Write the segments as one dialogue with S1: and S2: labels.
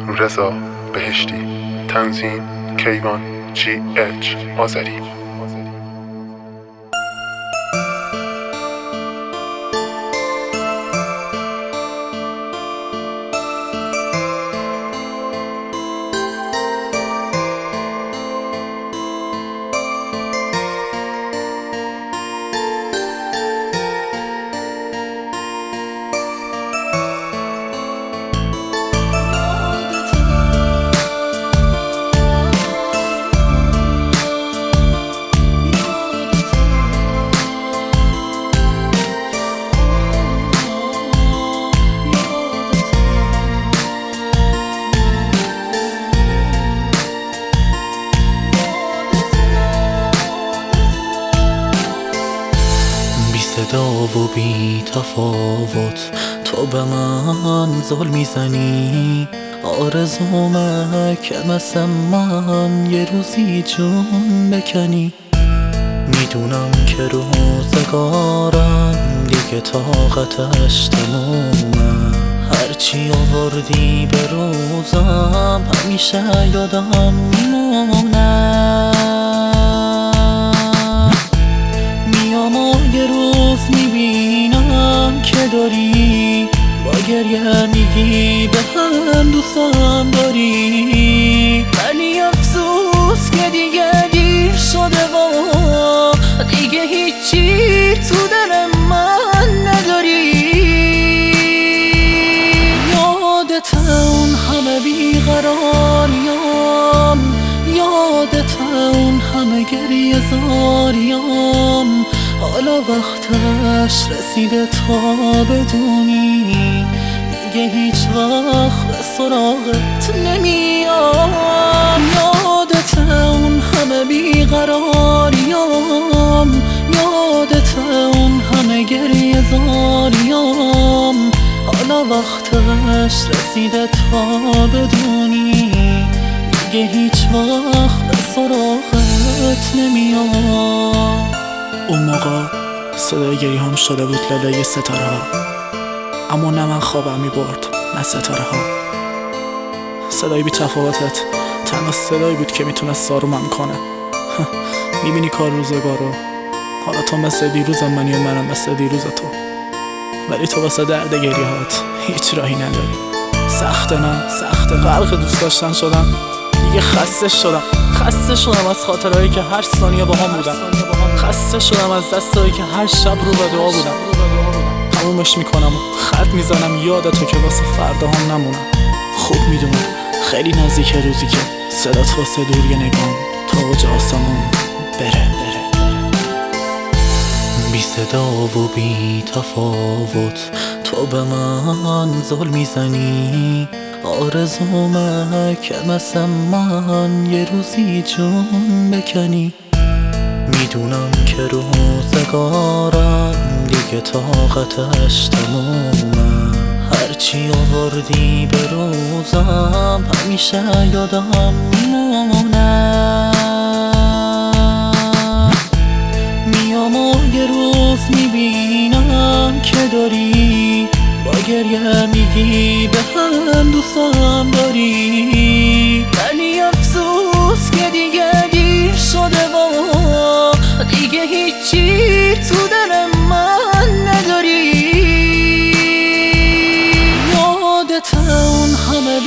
S1: رضا بهشتی. تنظیم کیوان GH آذری.
S2: صدا و بی تفاوت تو به من زل میزنی. آرزومه که مثل من یه روزی جون بکنی. میدونم که روزگارم دیگه طاقتش تمومه. هرچی آوردی به روزم همیشه یادم میمونه. یه روز میبینم که داری با گریه میگی به هم دوستم داری. ولی افسوس که دیگه دیر شده و دیگه هیچی تو دل من نداری. یادت اون همه بیقراریم، یادت اون همه گریه زاریم. حالا وقتش رسیده تا بدونی دیگه هیچ وقت به سراغت نمیام. یادت اون همه بیقراریم، یادت اون همه گریه زاریم. حالا وقتش رسیده تا بدونی دیگه هیچ وقت به سراغت نمیام.
S3: اون موقع صدای گریه هم شده بود لالای ستاره ها، اما نه من خوابم می برد نه ستاره ها. صدای بی تفاوتت تنها صدایی بود که میتونست آرومم کنه. میبینی کار روزگارو، حالا تو مثل دیروزم منی و منم مثل دیروز تو. ولی تو واسه درد گریه هات هیچ راهی نداری. سخته نه سخته، غرق دوست داشتن شدم. دیگه خسته شدم از خاطرهایی که هر ثانیه با هم بودن. خسته شدم از دستایی که هر شب رو به دعا بودم. تمومش میکنم و خط میزنم یادتو که واسه فردا هم نمونم. خوب میدونم خیلی نزدیک روزی که صدات واسه دور یه نگام تا اوج آسمون بره.
S2: بی صدا و بی تفاوت تو به من زل میزنی. آرزومه که مثل من یه روزی جون بکنی. میدونم که روزگارم دیگه طاقتش تمومه. هرچی آوردی به روزم همیشه یادم میمونه. میام و یه روز میبینم که داری با گریه میگی به هم دوستم داری. ولی افسوس که دیگه دیر شده و دیگه هیچی تو دل من نداری. یادت اون همه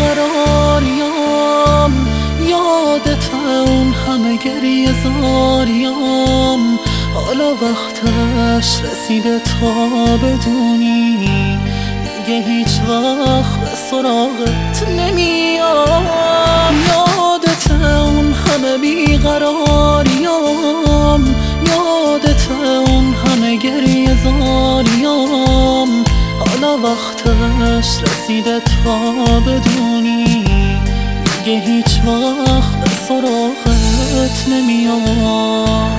S2: بیقراریم، یادت اون همه گریه زاریم. حالا وقتش رسیده تا بدونی دیگه هیچ وقت به سراغت نمیام. یادت اون همه بیقراریم، یادت اون همه گریه زاریم. حالا وقتش رسیده تا بدونی دیگه هیچ وقت به سراغت نمیام.